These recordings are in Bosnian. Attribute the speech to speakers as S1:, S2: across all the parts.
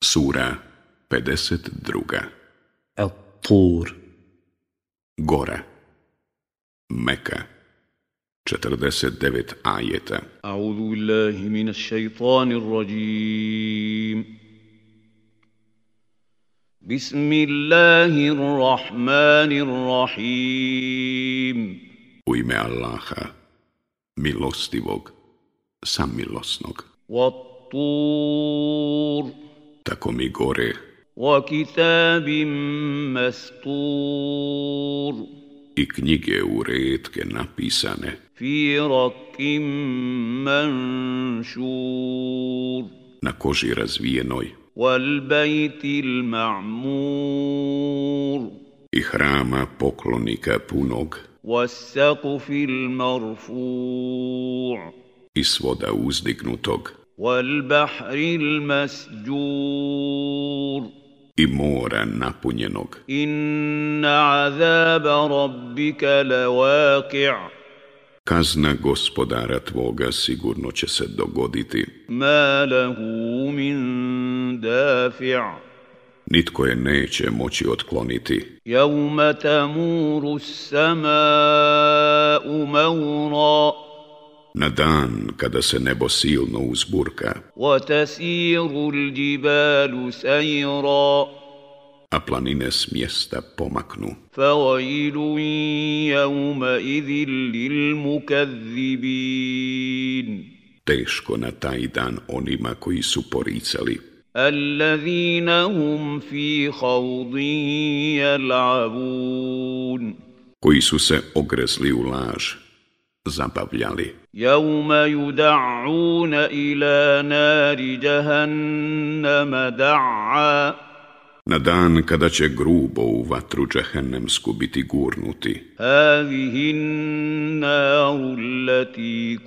S1: Sura 52.
S2: At-Tur.
S1: Gora. Meka. 49 ajeta.
S3: A'udhu billahi minash shaitanir rajim. Bismillahirrahmanirrahim.
S1: U ime Allaha, milostivog, samilosnog.
S3: Wat-Tur.
S1: Tako mi gore.
S3: Wa kitabim mastur.
S1: I knjige u retke napisane.
S3: Fi rakim manšur.
S1: Na koži razvijenoj.
S3: Wal bejtil ma'mur.
S1: I hrama poklonika punog.
S3: Was saqfil marfu'.
S1: I svoda uzdignutog.
S3: Wal bahril masjur.
S1: I mora napunjenog.
S3: Inna azaba rabbika lawaqi'.
S1: Kazna gospodara tvoga sigurno će se dogoditi.
S3: Ma lahu min dafi'.
S1: Nitko je neće moći otkloniti.
S3: Yawma tamuru as-sama'u mawra.
S1: Na dan kada se nebo silno uzburka.
S3: Wa tasiru al-jibalu sayra.
S1: A planine s mjesta pomaknu.
S3: Fawailun yawma idhin lil mukaththibin.
S1: Teško na taj dan onima koji su poricali.
S3: Allazina hum fi khawdin yal'abun.
S1: Koji su se ogrezli u laž, zabavljali.
S3: Yawma yud'auna ila nari jahannama da'a.
S1: Na dan kada će grubo u vatru džehennemsku biti gurnuti.
S3: Hadihi an-naru allati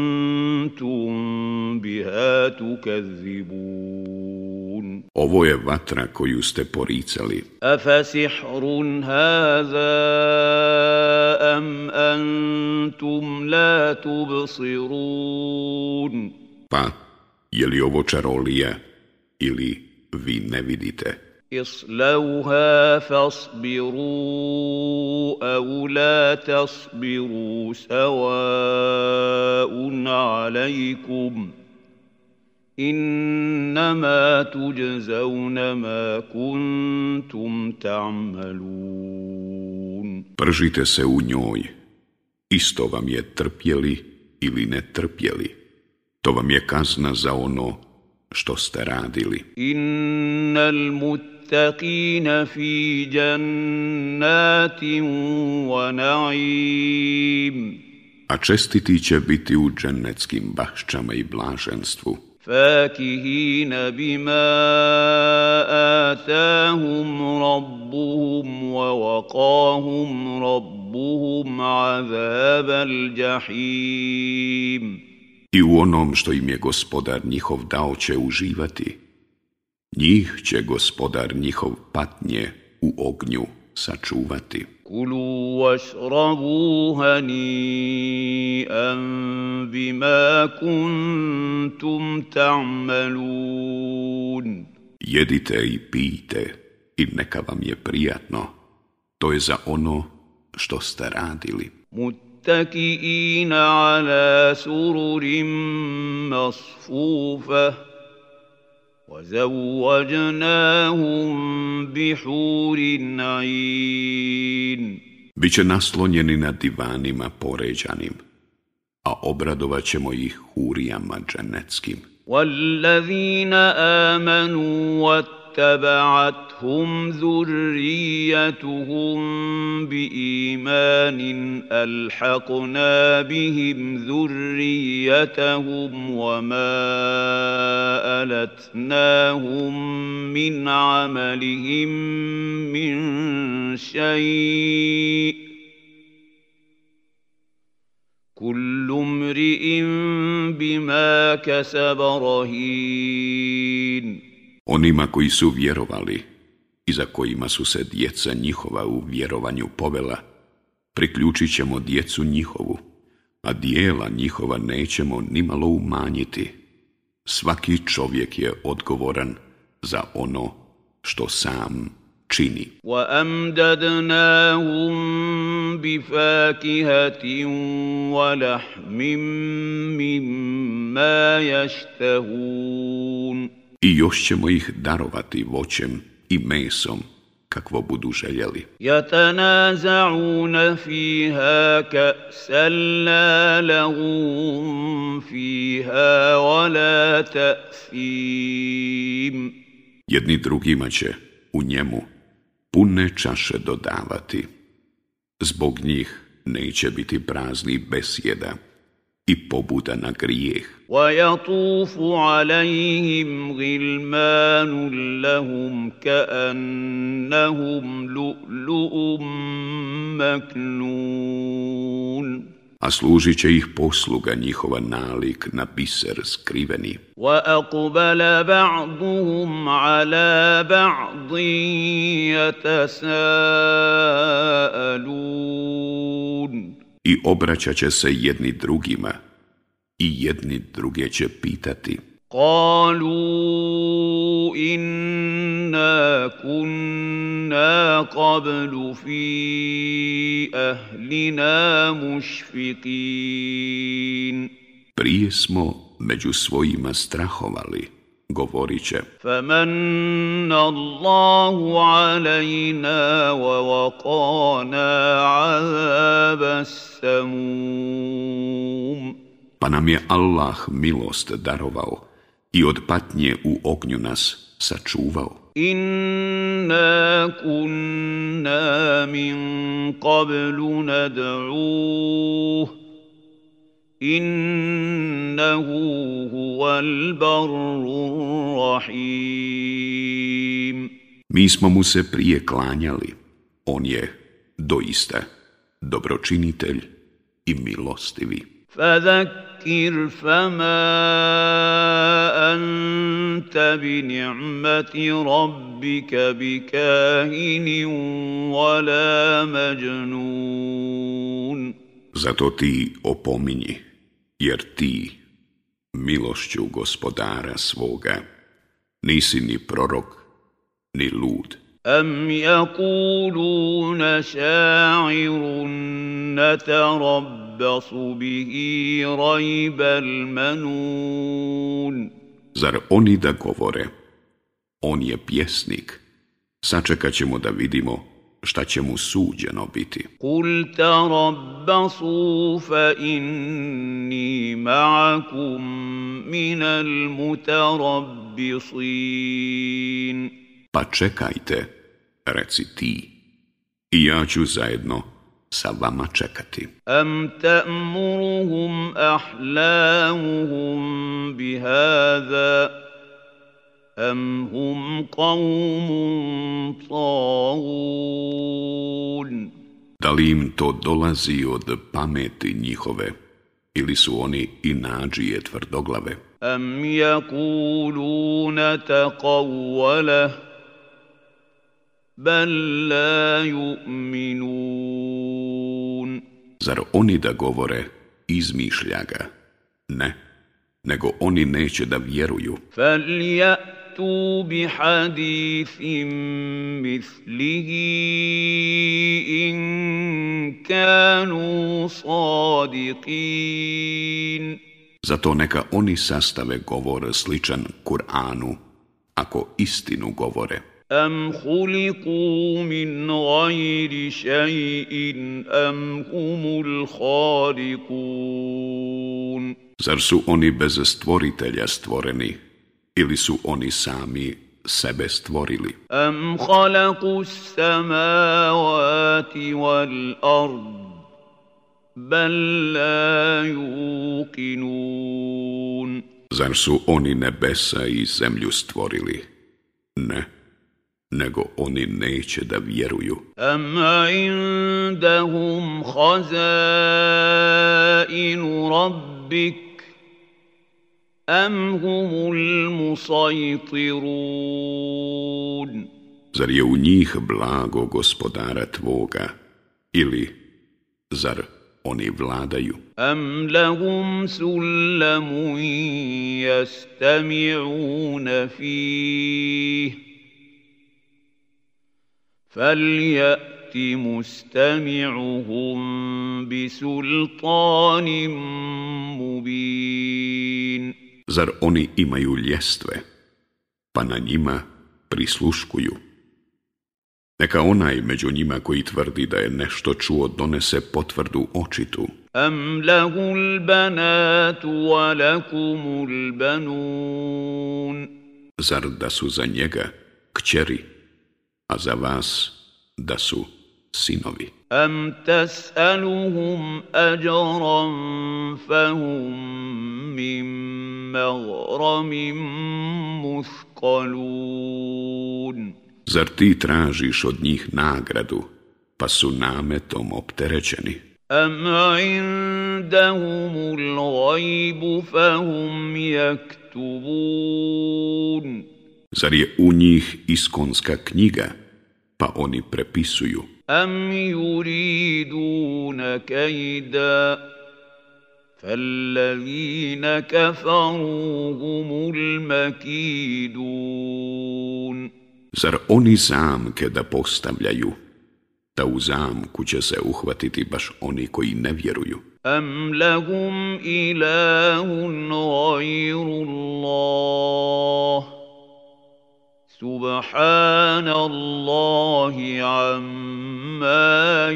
S3: kuntum biha tukazzibun.
S1: Ovo je vatra koju ste poricali.
S3: Afasihrun hadha am antum la tubsirun.
S1: Pa, je li ovo čarolija ili vi ne vidite?
S3: اصلوها فاصبروا أو لا تصبروا سواء عليكم إنما تجزون ما كنتم تعملون.
S1: Pržite se u njoj, isto vam je trpjeli ili ne trpjeli. To vam je kazna za ono što ste radili.
S3: Innal muttaqina fi jannatin wa na'im.
S1: A čestiti će biti u džennetskim bašćama i blaženstvu.
S3: Fakihina bima atahum rabbuhum wa waqahum rabbuhum azabal jahim.
S1: I u onom što im je gospodar njihov dao će uživati. Njih će gospodar njihov patnje u ognju sačuvati.
S3: Kulu vašrabu hani'an bima kuntum ta'malun.
S1: Jedite i pijte i neka vam je prijatno. To je za ono što ste radili.
S3: متكئين على سرر مصفوفة وزوجناهم بحور عين.
S1: Biće naslonjeni na divanima poređanim, a obradovat ćemo ih hurijama džennetskim.
S3: والذين آمنوا اتبعتهم ذريتهم بإيمان ألحقنا بهم ذريتهم وما ألتناهم من عملهم من شيء كل امرئ بما كسب رهين.
S1: Onima koji su vjerovali i za kojima su se djeca njihova u vjerovanju povela, priključit ćemo djecu njihovu, a dijela njihova nećemo nimalo umanjiti. Svaki čovjek je odgovoran za ono što sam čini.
S3: وَأَمْدَدْنَاهُمْ بِفَاكِهَةٍ وَلَحْمٍ مِّمَّا يَشْتَهُونَ
S1: I još ćemo ih darovati voćem i mesom, kakvo budu željeli.
S3: يَتَنَازَعُونَ فِيهَا كَأْسًا لَّا لَغْوٌ فِيهَا وَلَا تَأْثِيمٌ
S1: Jedni drugima će u njemu pune čaše dodavati. Zbog njih neće biti praznih besjeda i pobuda na grijeh.
S3: وَيَطُوفُ عَلَيْهِمْ غِلْمَانٌ لَّهُمْ كَأَنَّهُمْ لُؤْلُؤٌ مَّكْنُونٌ
S1: A služit će ih posluga njihova nalik na biser skriveni.
S3: وَأَقْبَلَ بَعْضُهُمْ عَلَى بَعْضٍ يَتَسَاءَلُونَ
S1: I obraćat će se jedni drugima i jedni druge će pitati.
S3: قالوا إنا كنا قبل في أهلنا مشفقين
S1: Prije smo među svojima strahovali, govorit će.
S3: فمن الله علينا ووقانا عذاب السموم
S1: Pa nam je Allah milost darovao i od patnje u ognju nas sačuvao.
S3: إنا كنا من قبل ندعوه إنه هو البر الرحيم
S1: Mi smo mu se prije klanjali, on je doista dobročinitelj i milostivi.
S3: فذكر فما أنت بنعمة ربك بكاهن ولا مجنون
S1: Zato ti opominji, jer ti, milošću gospodara svoga, nisi ni prorok, ni lud.
S3: أم يقولون شاعر نتربص به ريب المنون
S1: Zar oni da govore, on je pjesnik, sačekat ćemo da vidimo šta će mu suđeno biti.
S3: قل تربصوا فإني معكم من المتربصين
S1: Pa čekajte, reci ti, i ja ću zajedno sa vama čekati.
S3: أم تأمرهم أحلامهم بهذا أم هم قوم طاغون
S1: Da li im to dolazi od pameti njihove, ili su oni inađije tvrdoglave?
S3: أم يقولون تقوله بل لا يؤمنون
S1: Zar oni da govore, izmišlja ga? Ne, nego oni neće da vjeruju.
S3: فليأتوا بحديث مثله إن كانوا صادقين
S1: Zato neka oni sastave govor sličan Kur'anu, ako istinu govore.
S3: أم خلقوا من غير شيء أم هم الخالقون
S1: Zar su oni bez stvoritelja stvoreni, ili su oni sami sebe stvorili?
S3: أم خلقوا السماوات والأرض بل لا يوقنون
S1: Zar su oni nebesa i zemlju stvorili? Ne, nego oni neće da vjeruju.
S3: أم عندهم خزائن ربك أم هم المسيطرون
S1: Zar je u njih blago gospodara tvoga, ili zar oni vladaju?
S3: أم لهم سلم يستمعون فيه فليأت مستمعهم بسلطان مبين.
S1: Zar oni imaju ljestve, pa na njima prisluškuju? Neka onaj među njima koji tvrdi da je nešto čuo donese potvrdu očitu.
S3: أم له البنات ولكم البنون.
S1: Zar da su za njega kćeri, a za vas da su sinovi?
S3: أم تسألهم أجرا فهم من مغرم مثقلون.
S1: Zar ti tražiš od njih nagradu, pa su nametom opterećeni?
S3: أم عندهم الغيب فهم يكتبون.
S1: Zar je u njih iskonska knjiga, pa oni prepisuju?
S3: أم يريدون كيدا فالذين كفروا هم المكيدون.
S1: Zar oni zamke da postavljaju, da u zamku će se uhvatiti baš oni koji ne vjeruju?
S3: أم لهم إله غير الله سبحان الله عما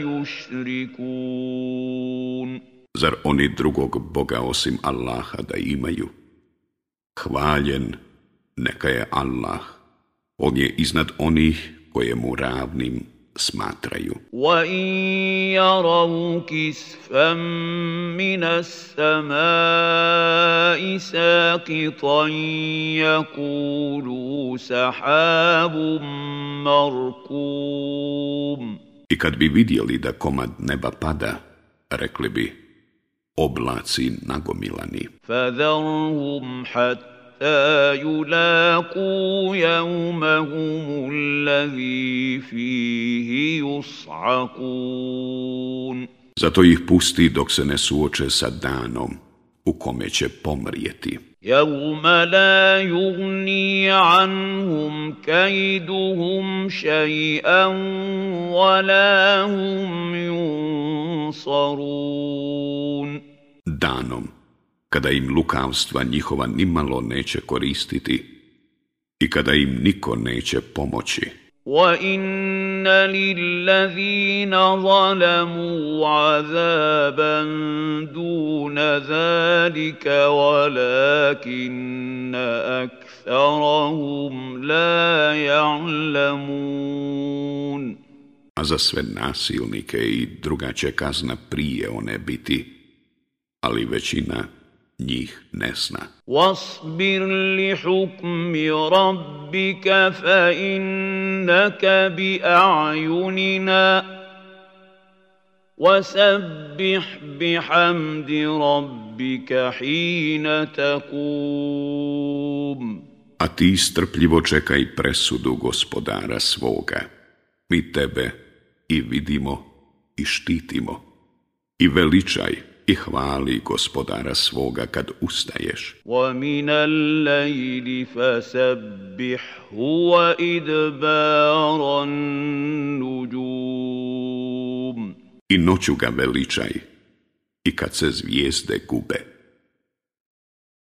S3: يشركون.
S1: Zar oni drugog Boga osim Allaha da imaju? Hvaljen neka je Allah, on je iznad onih koje mu ravnim smatraju.
S3: وَإِنْ يَرَوْا كِسْفًا مِنَ السَّمَاءِ سَاقِطًا يَقُولُوا سَحَابٌ مَرْكُومٌ.
S1: I kad bi vidjeli da komad neba pada, rekli bi, oblaci nagomilani.
S3: فَذَرْهُمْ حَتَّى يلاقوا يومهم الذي فيه يصعقون.
S1: Zato ih pusti dok se ne suoče sa danom u kome će pomrijeti.
S3: يوم لا يغني عنهم كيدهم شيئا ولا هم ينصرون.
S1: Danom kada im lukavstva njihova nimalo neće koristiti i kada im niko neće pomoći.
S3: وَإِنَّ لِلَّذِينَ ظَلَمُوا عَذَابًا دُونَ ذَلِكَ وَلَكِنَّ أَكْثَرَهُمْ لَا يَعْلَمُونَ.
S1: A za sve nasilnike i druga će kazna prije one biti, ali većina njih ne zna.
S3: وَاصْبِرْ لِحُكْمِ رَبِّكَ فَإِنَّكَ بِأَعْيُنِنَا وَسَبِّحْ بِحَمْدِ رَبِّكَ حِينَ تَقُومُ.
S1: A ti strpljivo čekaj presudu gospodara svoga. Mi tebe i vidimo i štitimo. I veličaj i hvali gospodara svoga kad ustaješ.
S3: وَمِنَ اللَّيْلِ فَسَبِّحْهُ وَإِدْبَارَ النُّجُومِ.
S1: I noću ga veličaj i kad se zvijezde gube.